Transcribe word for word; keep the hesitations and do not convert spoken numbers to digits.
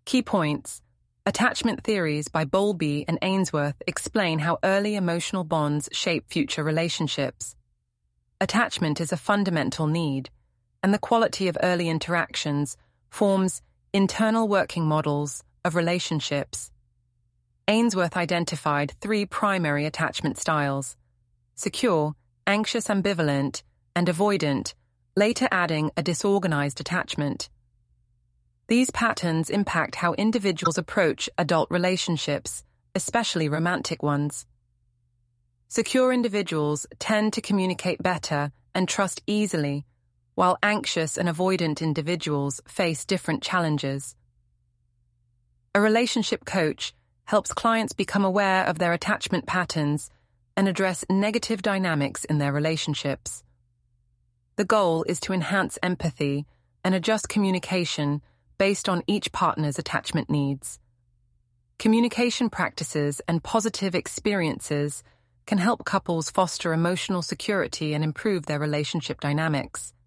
Key points. Attachment Theories by Bowlby and Ainsworth explain how early emotional bonds shape future relationships. Attachment is a fundamental need, and the quality of early interactions forms internal working models of relationships. Ainsworth identified three primary attachment styles: secure, anxious ambivalent, and avoidant, later adding a disorganized attachment. These patterns impact how individuals approach adult relationships, especially romantic ones. Secure individuals tend to communicate better and trust easily, while anxious and avoidant individuals face different challenges. A relationship coach helps clients become aware of their attachment patterns and address negative dynamics in their relationships. The goal is to enhance empathy and adjust communication based on each partner's attachment needs. Communication practices and positive experiences can help couples foster emotional security and improve their relationship dynamics.